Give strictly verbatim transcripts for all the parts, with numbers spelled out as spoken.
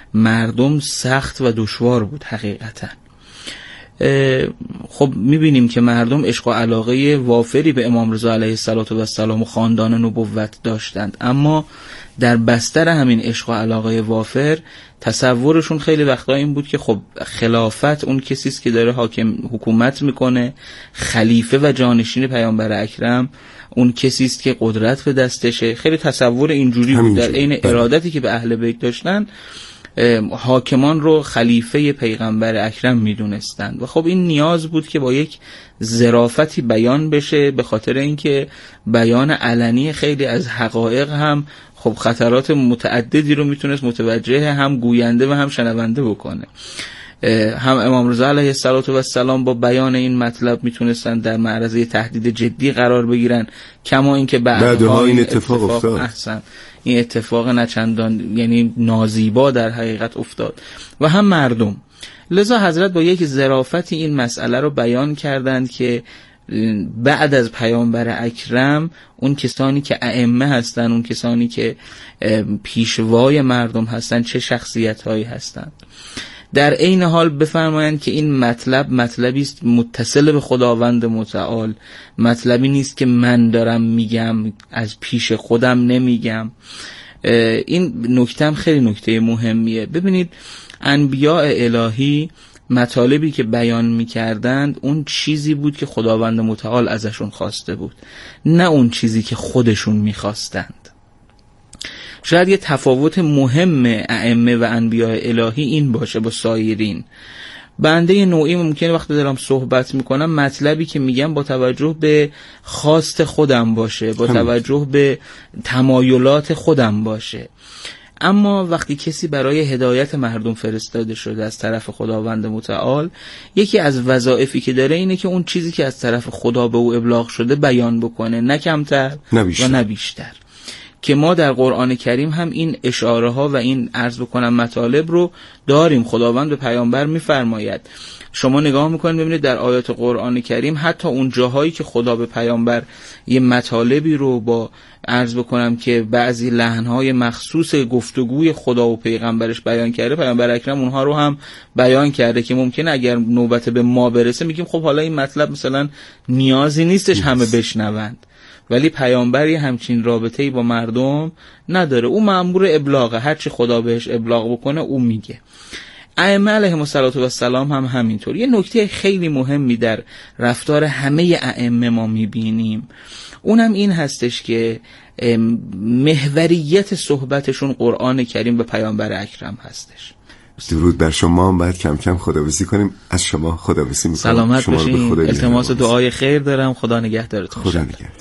مردم سخت و دشوار بود حقیقتا. خب میبینیم که مردم عشق و علاقه وافری به امام رضا علیه السلام و خاندان نبوت داشتند، اما در بستر همین عشق و علاقه وافر تصورشون خیلی وقتا این بود که خب خلافت اون کسی است که داره حاکم حکومت میکنه، خلیفه و جانشین پیامبر اکرم اون کسی است که قدرت به دستشه. خیلی تصور اینجوری بود در عین ارادتی که به اهل بیت داشتن، حاکمان رو خلیفه پیغمبر اکرم میدونستند و خب این نیاز بود که با یک ظرافتی بیان بشه، به خاطر اینکه بیان علنی خیلی از حقایق هم خب خطرات متعددی رو میتونست متوجه هم گوینده و هم شنونده بکنه. هم امام رضا علیه السلام با بیان این مطلب میتونستن در معرض تهدید جدی قرار بگیرن، کما اینکه بعدها این اتفاق, اتفاق افتاد. احسن این اتفاق نچندان یعنی نازیبا در حقیقت افتاد و هم مردم. لذا حضرت با یک ظرافتی این مسئله رو بیان کردند که بعد از پیامبر اکرم اون کسانی که ائمه هستن، اون کسانی که پیشوای مردم هستن چه شخصیت هایی هستند. در عین حال بفرمایند که این مطلب مطلبی است متصل به خداوند متعال، مطلبی نیست که من دارم میگم از پیش خودم نمیگم. این نکته خیلی نکته مهمیه. ببینید انبیاء الهی مطالبی که بیان میکردند اون چیزی بود که خداوند متعال ازشون خواسته بود، نه اون چیزی که خودشون میخواستند. شاید یه تفاوت مهم ائمه و انبیاء الهی این باشه با سایرین. بنده نوعی ممکنه وقتی دارم صحبت میکنم مطلبی که میگم با توجه به خواست خودم باشه، با توجه به تمایلات خودم باشه، اما وقتی کسی برای هدایت مردم فرستاده شده از طرف خداوند متعال، یکی از وظایفی که داره اینه که اون چیزی که از طرف خدا به او ابلاغ شده بیان بکنه، نه کمتر و نه بیشتر. که ما در قرآن کریم هم این اشاره ها و این عرض بکنم مطالب رو داریم. خداوند به پیامبر میفرماید، شما نگاه میکنید ببینید در آیات قرآن کریم حتی اون جاهایی که خدا به پیامبر یه مطالبی رو با عرض بکنم که بعضی لحنهای مخصوص گفتگوی خدا و پیغمبرش بیان کرده، پیامبر اکرم اونها رو هم بیان کرده که ممکنه اگر نوبت به ما برسه میگیم خب حالا این مطلب مثلا نیازی نیستش همه بشنوند، ولی پیامبر یه همچین رابطه‌ای با مردم نداره، او مأمور ابلاغه، هر چی خدا بهش ابلاغ بکنه او میگه. ائمه علیهم السلام هم همینطور. یه نکته خیلی مهمی در رفتار همه ائمه ما میبینیم، اونم این هستش که محوریت صحبتشون قرآن کریم و پیامبر اکرم هستش. درود بر شما. هم باید کم کم خداحافظی کنیم. از شما خداحافظی میکنم. سلامت باشین. التماس دعای خیر دارم. خدا نگهدارتون. خدا نگهدار.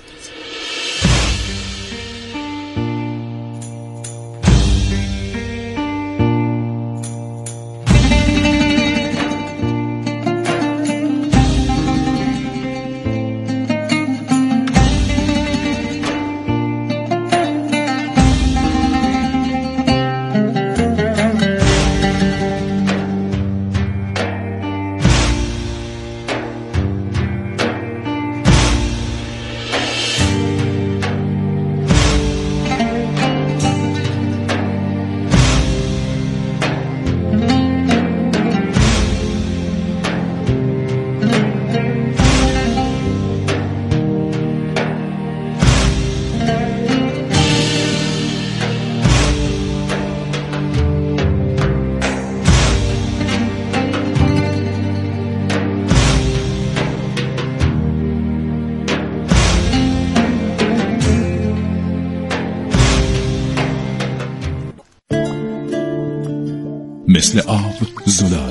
مثل آب زلال،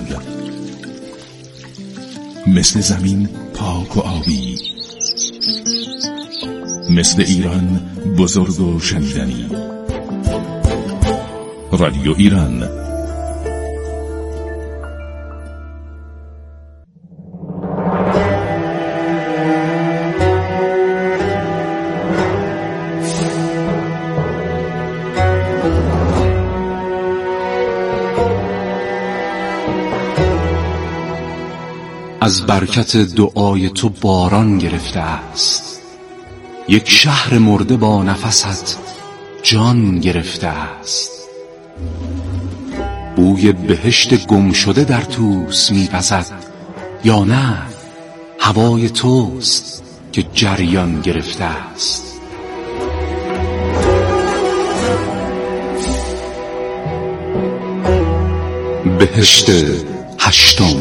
مثل زمین پاک و آبی، مثل ایران بزرگ و شنیدنی. رادیو ایران. از برکت دعای تو باران گرفته است، یک شهر مرده با نفست جان گرفته است. بوی بهشت گم شده در توس می‌وزد، یا نه هوای توست که جریان گرفته است. بهشت هشتم.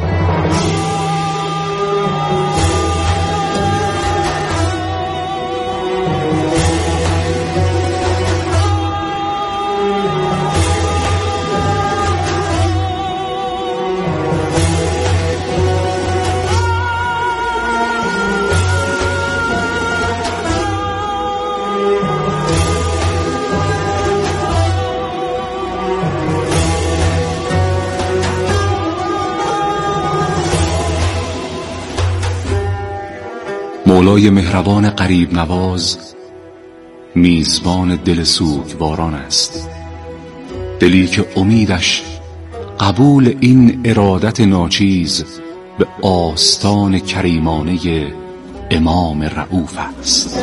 مولای مهربان قریب نواز میزبان دل سوگواران است، دلی که امیدش قبول این ارادت ناچیز به آستان کریمانه امام رؤوف است.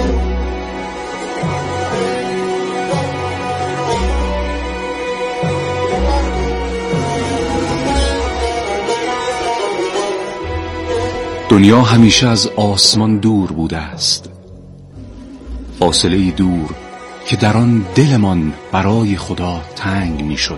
دنیا همیشه از آسمان دور بوده است، فاصله دور که در آن دلمان برای خدا تنگ میشد.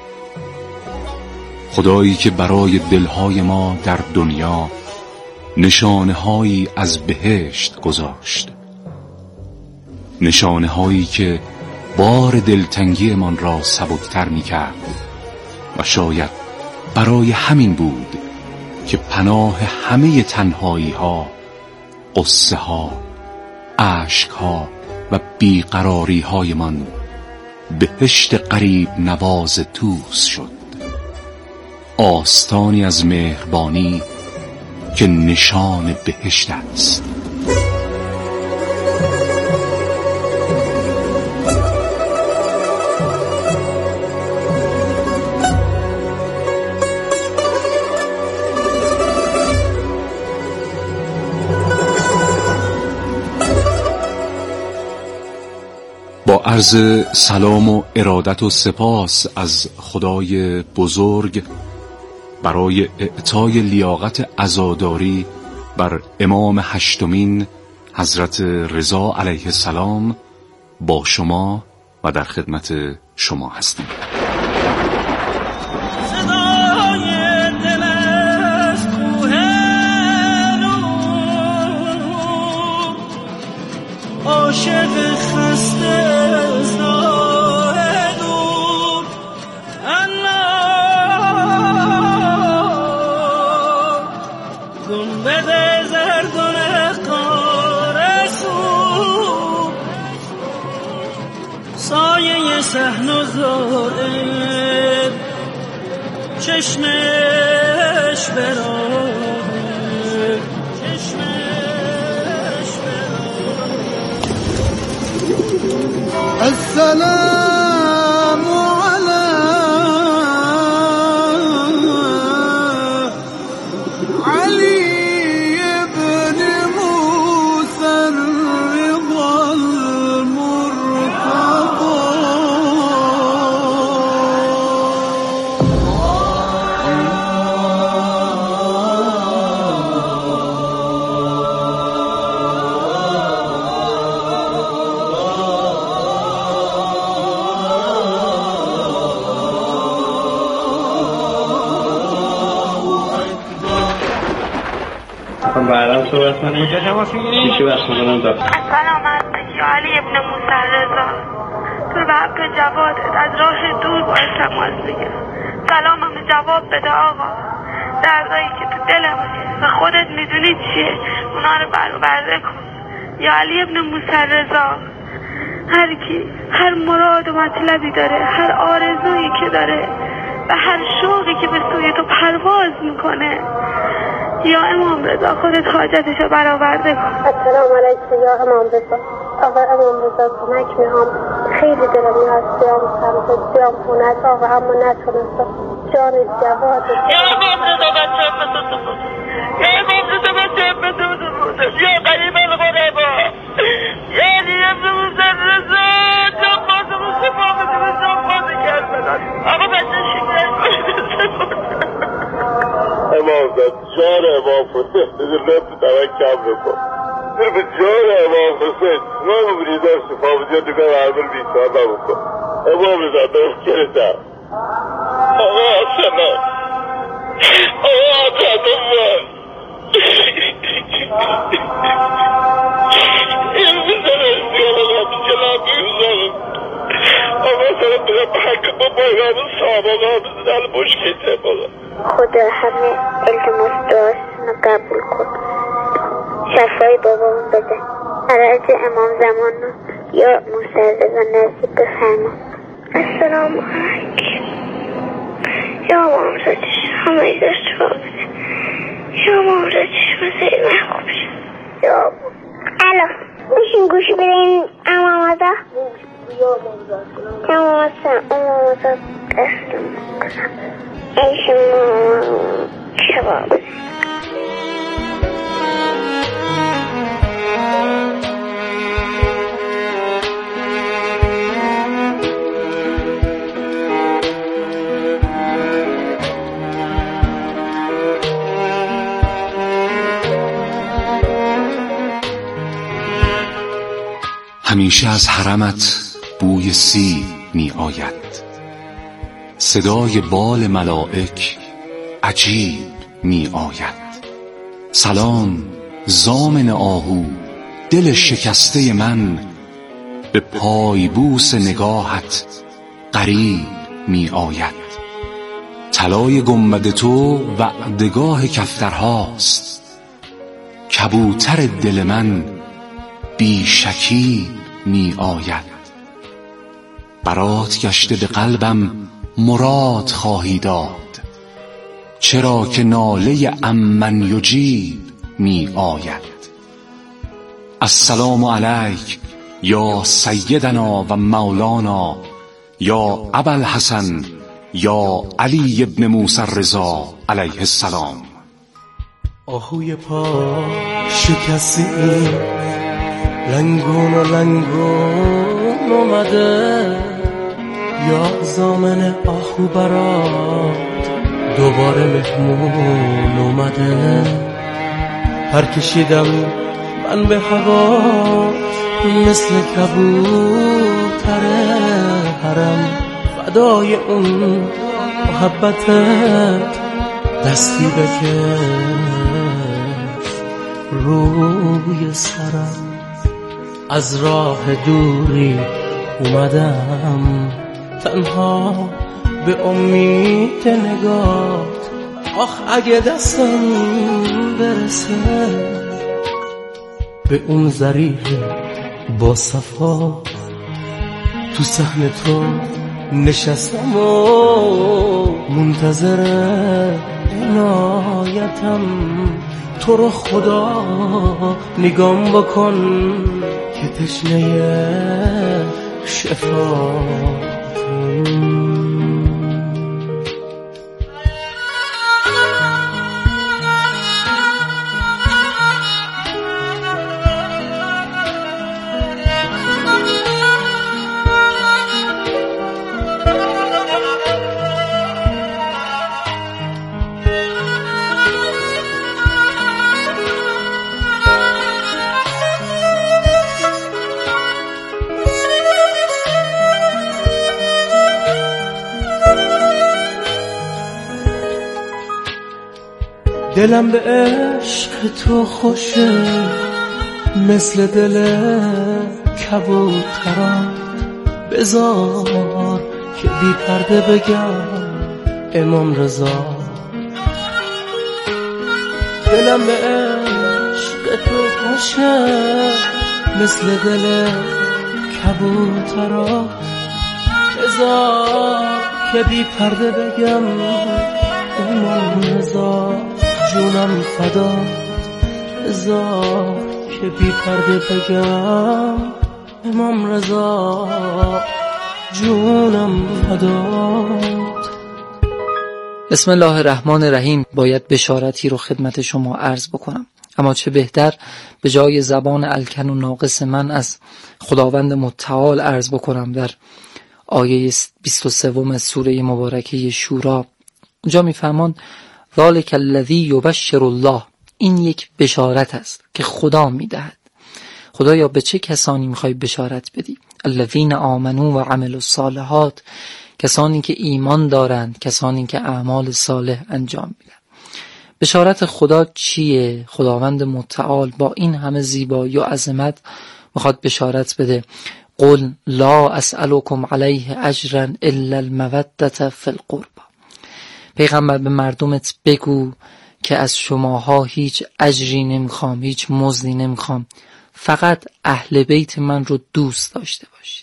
خدایی که برای دلهای ما در دنیا نشانه هایی از بهشت گذاشت، نشانه هایی که بار دلتنگی من را سبکتر می کرد و شاید برای همین بود که پناه همه تنهایی ها، قصه ها، عشق ها و بیقراری های من بهشت قریب نواز توس شد، آستانی از مهربانی که نشان بهشت است. با عرض سلام و ارادت و سپاس از خدای بزرگ برای اعطای لیاقت عزاداری بر امام هشتمین حضرت رضا علیه السلام با شما و در خدمت شما هستیم. عاشق خسته زاهدون انا گنبد زردون قارسون سایه صحن و زاره چشمش براره السلام على علي بن موسى الرضا المرتضى بعدم صحبت کنیم. کجا تماس میگیری؟ چی وقت میکنم دار؟ سلام علیکم یا علی ابن موسی رضا، تو به حق جوادت از راه دور باید تماس میگیرم. سلامم جواب بده آقا، دردایی که تو دلمه و خودت میدونی چیه اونا رو برآورده کن. یا علی ابن موسی رضا، هر کی هر مراد و مطلبی داره، هر آرزویی که داره و هر شوقی که به سوی تو پرواز میکنه، یا امام رضا خودت حاجتشو برآورده کن. السلام علیکم یا امام رضا. آقا امام رضا کمک میخوام، خیلی دلم میاد سیام سمت سیام خونت آقا، اما نتونستم. جان جواد یا امام رضا بچه بسوزه بوده، یا امام رضا بچه بسوزه بوده، یا قریب الغربا، یا علی ابن موسی رضا جان بازمون سپامده به جان بازی کرد بدن. آقا بچه شکر امام زد جان امام حسین لطف دوک کم بکن به جان امام حسین ما ببینید در صفابدیان دیگر عربل بیتار نبکن امام زد دارم کرده آقا سلام آقا عدد من این بزن ازدیان آقا جلال بیوزارم آقا سلام بگم بحق با بایران صاحب آقا بزن مشکل تیم آقا خدا همه التماس دعاشونو قبول کن شفای بابامون بده عرض امام زمان یا موسرزا نصیب بفرما السلام علیکم یا امام رضا چشم همه ایزا شفا بده یا امام رضا چشم سید محبوب بشه یا امام الو بشین گوش بدین امام رضا امام رضا امام رضا دستم ایشون شفا بده همیشه از حرمت بوی سیب می آید، صدای بال ملائک عجیب می آید. سلام ضامن آهو دل شکسته من، به پایبوس نگاهت قریب می آید. طلای گنبد تو وعدگاه کفترهاست، کبوتر دل من بی شکی می آید. برات گشته به قلبم مراد خواهی داد، چرا که ناله امن یجیب می آید. السلام علیک یا سیدنا و مولانا یا ابوالحسن یا علی ابن موسی الرضا علیه السلام. آهوی پا شکستی لنگون و لنگون اومده، یا زامن آهو برات دوباره مهمون اومده. پر کشیدم من به هوا مثل کبوتر حرم، فدای اون محبتت دستی بکش روی سرم. از راه دوری اومدم تنها به امید نگات، آخ اگه دستم برسه به اون ظریف با صفا، تو صحن تو نشستم و منتظر عنایتم. تو رو خدا نگام بکن که تشنه شفاعتم. دلم به عشق تو خوشه مثل دل کبوتران، بذار که بی پرده بگم امام رضا. دلم به عشق تو خوشه مثل دل کبوتران، بذار که بی پرده بگم امام رضا. جونم فدا بذار که بی پرده بگم امام رضا. جونم فدات. بسم الله الرحمن الرحیم. باید بشارتی رو خدمت شما عرض بکنم، اما چه بهتر به جای زبان الکن و ناقص من از خداوند متعال عرض بکنم. در آیه بیست و سه سوره مبارکه شورا اونجا میفرمان ذالک الذی یبشر الله، این یک بشارت است که خدا میدهد. خدایا به چه کسانی میخوای بشارت بدی؟ الذین آمنوا و عملوا الصالحات، کسانی که ایمان دارند، کسانی که اعمال صالح انجام میدن. بشارت خدا چیه؟ خداوند متعال با این همه زیبایی و عظمت میخواد بشارت بده. قل لا اسألكم علیه اجرا الا المودة فی القربى. پیغمبر به مردمت بگو که از شماها هیچ اجری نمیخوام، هیچ مزدی نمیخوام، فقط اهل بیت من رو دوست داشته باشید.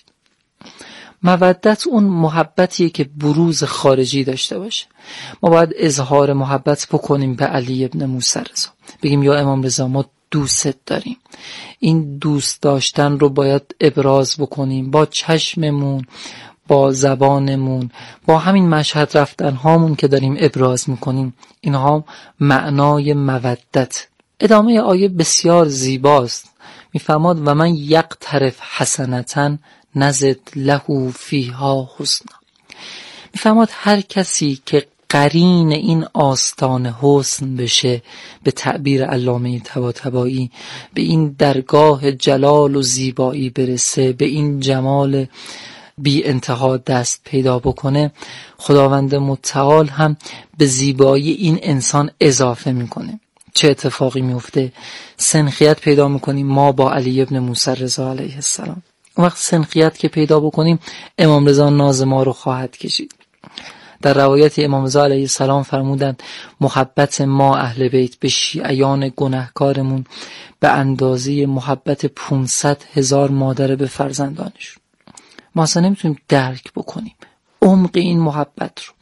مودت اون محبتیه که بروز خارجی داشته باشه. ما باید اظهار محبت بکنیم به علی ابن موسی رضا، بگیم یا امام رضا ما دوست داریم. این دوست داشتن رو باید ابراز بکنیم با چشممون، با زبانمون، با همین مشهد رفتن هامون که داریم ابراز میکنیم. اینها معنای مودت. ادامه آیه بسیار زیباست، میفرماد و من یقترف حسنتن نزد له فیها حسنا. میفرماد هر کسی که قرین این آستان حسن بشه، به تعبیر علامه طباطبایی به این درگاه جلال و زیبایی برسه، به این جمال بی انتها دست پیدا بکنه، خداوند متعال هم به زیبایی این انسان اضافه میکنه. چه اتفاقی میفته؟ سنخیت پیدا میکنیم ما با علی ابن موسی رضا علیه السلام. اون وقت سنخیت که پیدا بکنیم امام رضا ناز ما رو خواهد کشید. در روایت امام رضا علیه السلام فرمودند محبت ما اهل بیت به شیعیان گناهکارمون به اندازه محبت پانصد هزار مادر به فرزندانشون. ما اصلا نمیتونیم درک بکنیم عمق این محبت رو.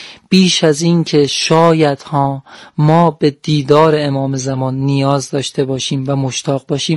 بیش از این که شاید ها ما به دیدار امام زمان نیاز داشته باشیم و مشتاق باشیم،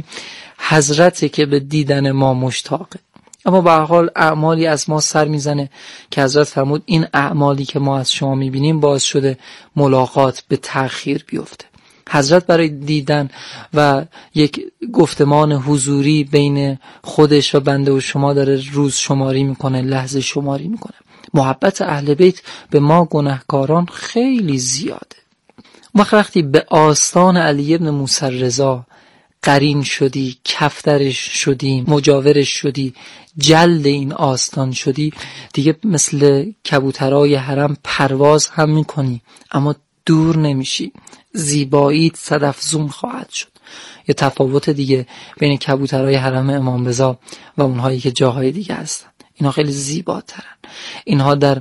حضرت که به دیدن ما مشتاقه. اما به هر حال اعمالی از ما سر میزنه که حضرت فرمود این اعمالی که ما از شما میبینیم باعث شده ملاقات به تأخیر بیفته. حضرت برای دیدن و یک گفتمان حضوری بین خودش و بنده و شما داره روز شماری میکنه، لحظه شماری میکنه. محبت اهل بیت به ما گناهکاران خیلی زیاده. وقت وقتی به آستان علی ابن موسی رضا قرین شدی، کفترش شدی، مجاورش شدی، جلد این آستان شدی، دیگه مثل کبوترای حرم پرواز هم میکنی اما دور نمیشی. زیباییت صدافزون خواهد شد. یه تفاوت دیگه بین کبوترای حرم امام رضا و اونهایی که جاهای دیگه هستن، اینها خیلی زیباترن. اینها در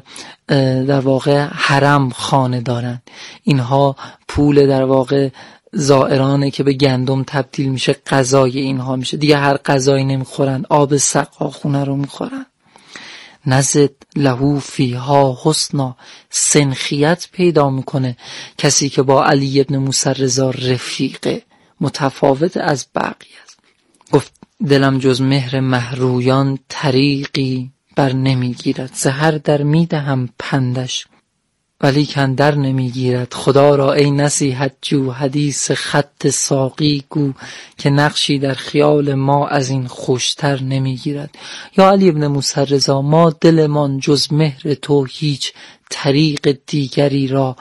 در واقع حرم خانه دارن. اینها پول در واقع زائرانه که به گندم تبدیل میشه، غذای اینها میشه. دیگه هر غذایی نمیخورن، آب سقاخونه رو میخورن. نزد له فیها حسنا، سنخیت پیدا میکنه کسی که با علی ابن موسی رضا رفیقه، متفاوت از بقیه است. گفت دلم جز مهر مهرویان طریقی بر نمیگیرد، زهر در میدهم پندش ولی کن در نمیگیرد. خدا را ای نصیحت جو حدیث خط ساقی گو، که نقشی در خیال ما از این خوشتر نمیگیرد. یا علی ابن موسی رضا ما دلمان جز مهر تو هیچ طریق دیگری را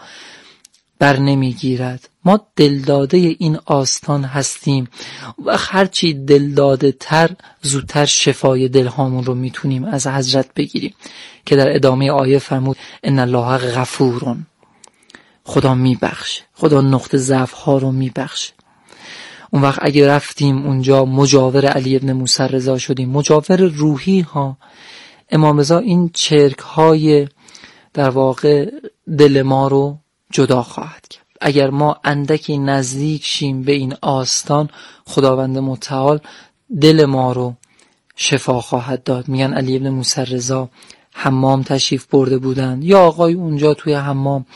بر نمیگیرد. ما دلداده این آستان هستیم و هرچی دلداده تر زودتر شفای دلهامون رو میتونیم از حضرت بگیریم که در ادامه آیه فرمود ان الله غفورون، خدا میبخشه، خدا نقطه ضعف ها رو میبخشه. اون وقت اگه رفتیم اونجا مجاور علی ابن موسی رضا شدیم، مجاور روحی ها، امام رضا این چرک های در واقع دل ما رو جدا خواهد کرد. اگر ما اندکی نزدیک شیم به این آستان، خداوند متعال دل ما رو شفا خواهد داد. میگن علی ابن موسی رضا حمام تشریف برده بودند، یا آقای اونجا توی حمام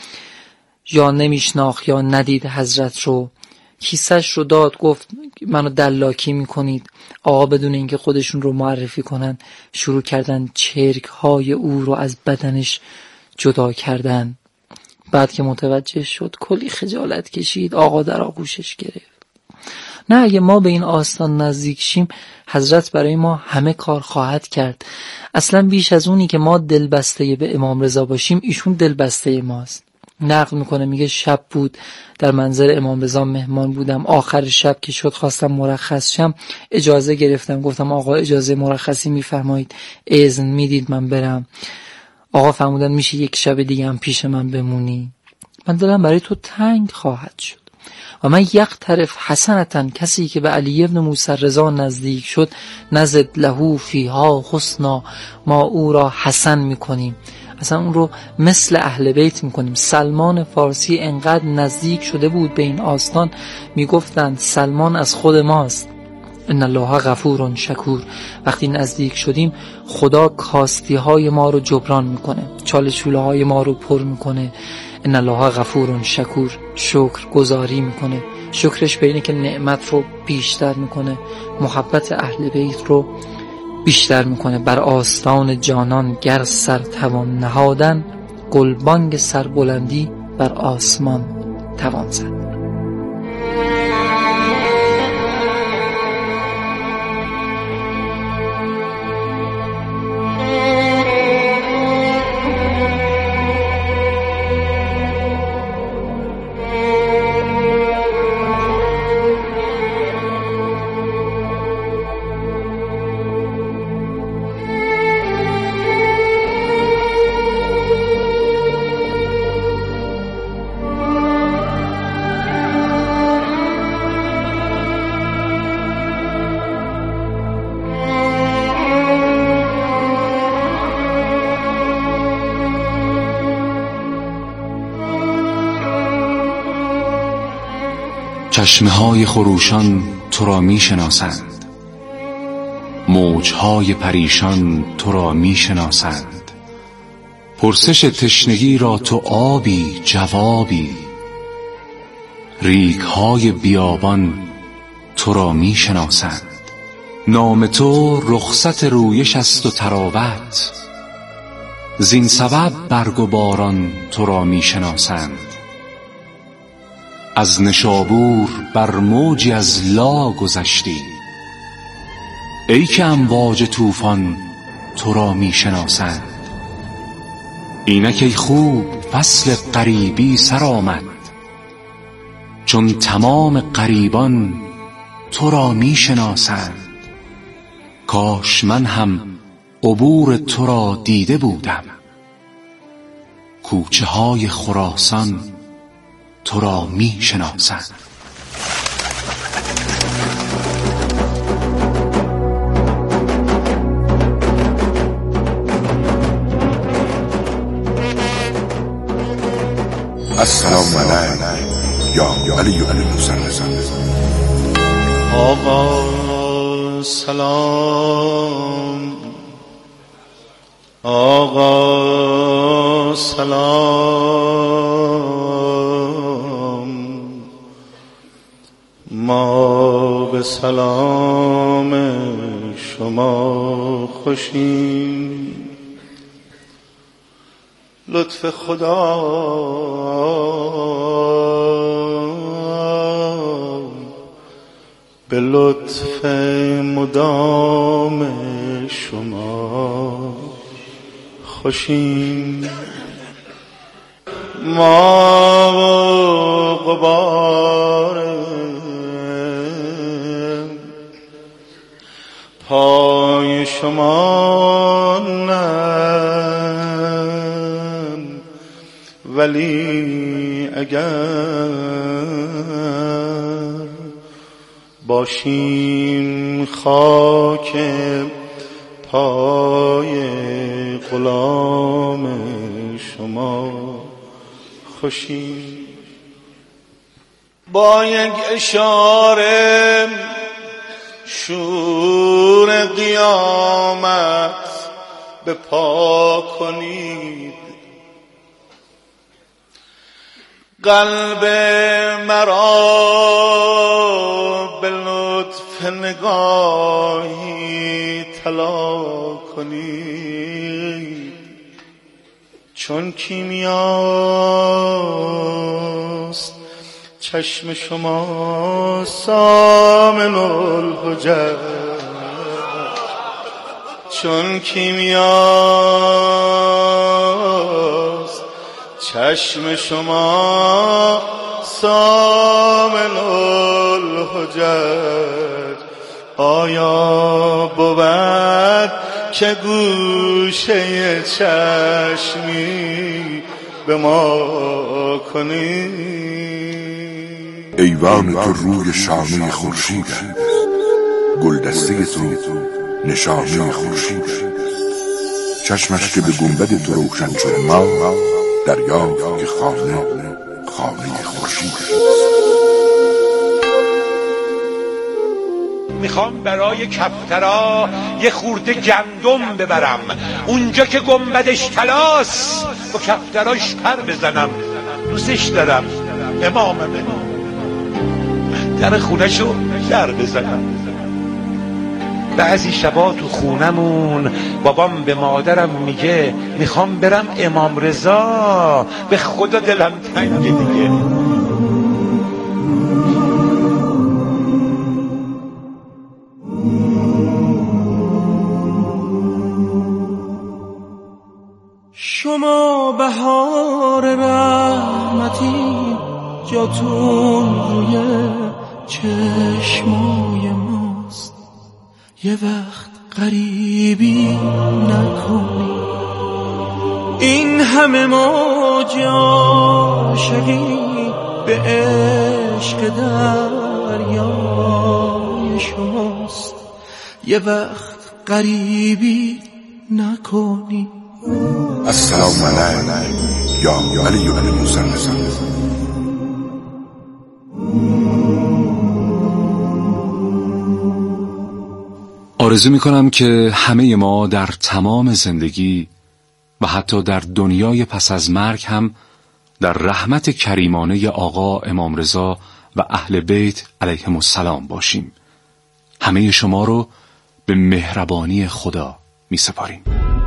یا نمیشناخت یا ندید حضرت رو، کیسش رو داد، گفت منو دلاکی میکنید. آقا بدون اینکه خودشون رو معرفی کنن شروع کردن چرک های او رو از بدنش جدا کردن. بعد که متوجه شد کلی خجالت کشید، آقا در آغوشش گرفت. نه، اگه ما به این آستان نزدیک شیم حضرت برای ما همه کار خواهد کرد. اصلا بیش از اونی که ما دلبسته به امام رضا باشیم ایشون دلبسته ماست. نقل میکنه، میگه شب بود در منزل امام رضا مهمان بودم، آخر شب که شد خواستم مرخص شم، اجازه گرفتم، گفتم آقا اجازه مرخصی میفرمایید، اذن میدید من برم؟ آقا فرمودن میشه یک شب دیگه هم پیش من بمونی؟ من دلم برای تو تنگ خواهد شد. و من یک طرف حسنتاً، کسی که به علی ابن موسی رضا نزدیک شد، نزد لهو فیها حسنا، ما او را حسن میکنیم، اصلا اون رو مثل اهل بیت میکنیم. سلمان فارسی انقدر نزدیک شده بود به این آستان، میگفتند سلمان از خود ماست. ان الله غفور شکور. وقتی نزدیک شدیم خدا کاستی های ما رو جبران میکنه، چاله چوله های ما رو پر میکنه. ان الله غفور شکور، شکر گزاری میکنه. شکرش به اینه که نعمت رو بیشتر میکنه، محبت اهل بیت رو بیشتر میکنه. بر آستان جانان گر سر توان نهادن، گلبانگ سربلندی بر آسمان توان زد. چشمه های خروشان تو را می شناسند، موج های پریشان تو را می شناسند. پرسش تشنگی را تو آبی جوابی، ریگ های بیابان تو را می شناسند. نام تو رخصت رویش است و تراوت، زین سبب برگ و باران تو را می شناسند. از نشابور بر موجی از لا گذشتی، ای که امواج طوفان تو را می شناسند. اینک ای خوب فصل غریبی سر آمد، چون تمام غریبان تو را می شناسند. کاش من هم عبور تو را دیده بودم، کوچه های خراسان تو را می شناسند. السلام علیک یا علی ابن موسی رضا. آقا سلام، آقا سلام، ما به سلام شما خوشیم. لطف خدا به لطف مدام شما خوشیم. ما و غبار پای شما نم، ولی اگر باشیم خاک پای غلام شما خوشیم. با یک اشاره شور قیامت به پا کنید، قلب مرا به لطف نگاهی طلا کنید. چون کیمیاست چشم شما سامن الحجت، چون کیمیاست چشم شما سامن الحجج آیا بود که گوشه چشمی به ما کنی؟ ایوان تو روی شانه خورشید است، گلدسته تو نشانه خورشید است. چشمش که به گنبد تو روشن شد ما دریافت که خانه خانه خورشید است. میخوام برای کفترا یه خورده گندم ببرم اونجا که گنبدش طلاست، با کفتراش پر بزنم، دوستش دارم اماممه، در خونهشو در بزنم. بعضی شبا تو خونمون بابام به مادرم میگه میخوام برم امام رضا، به خدا دلم تنگه دیگه. شما بهار رحمتی جاتون روی چشمای ماست، یه وقت غریبی نکنی. این همه موج عاشقی به عشق دریای شماست، یه وقت غریبی نکنی. السلام علیک یا علی ابن موسی الرضا. آرزو میکنم که همه ما در تمام زندگی و حتی در دنیای پس از مرگ هم در رحمت کریمانه آقا امام رضا و اهل بیت علیهم السلام باشیم. همه شما رو به مهربانی خدا می سپاریم.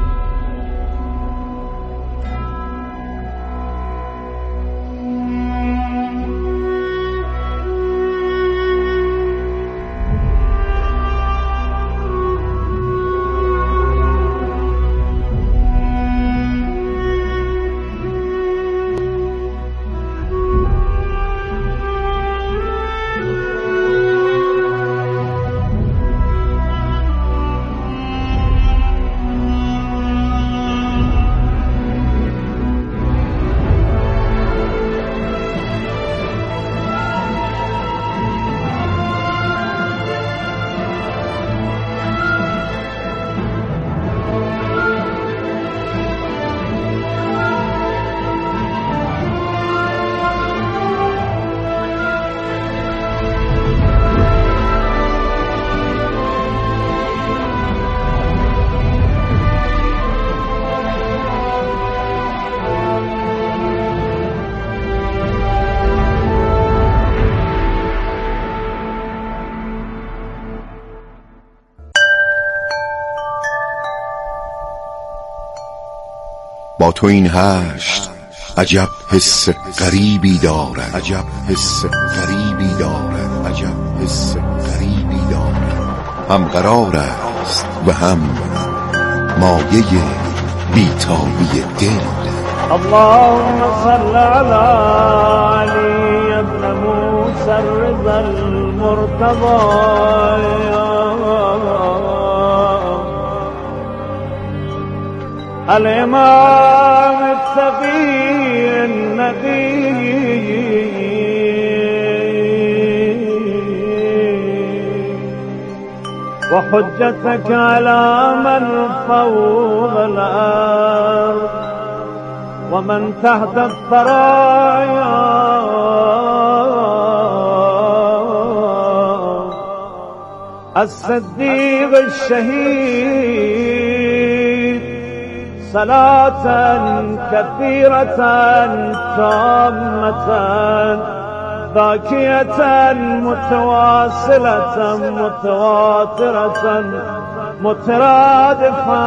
با تو این هشت عجب حس غریبی دارد، عجب حس غریبی دارد، عجب حس غریبی دارد. هم قرار است و هم مایه بیتابی دل. اللهم صل على علي ابن موسى الرضا المرتضى الإمام التقي النقي وحجتك على من فوق الأرض ومن تحت الثرايا الصديق الشهيد صلاة كثيرة تامة باكية متواصلة متواترة مترادفة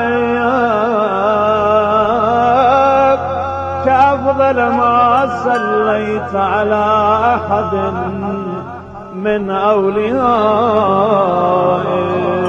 كأفضل ما صليت على أحد من أوليائك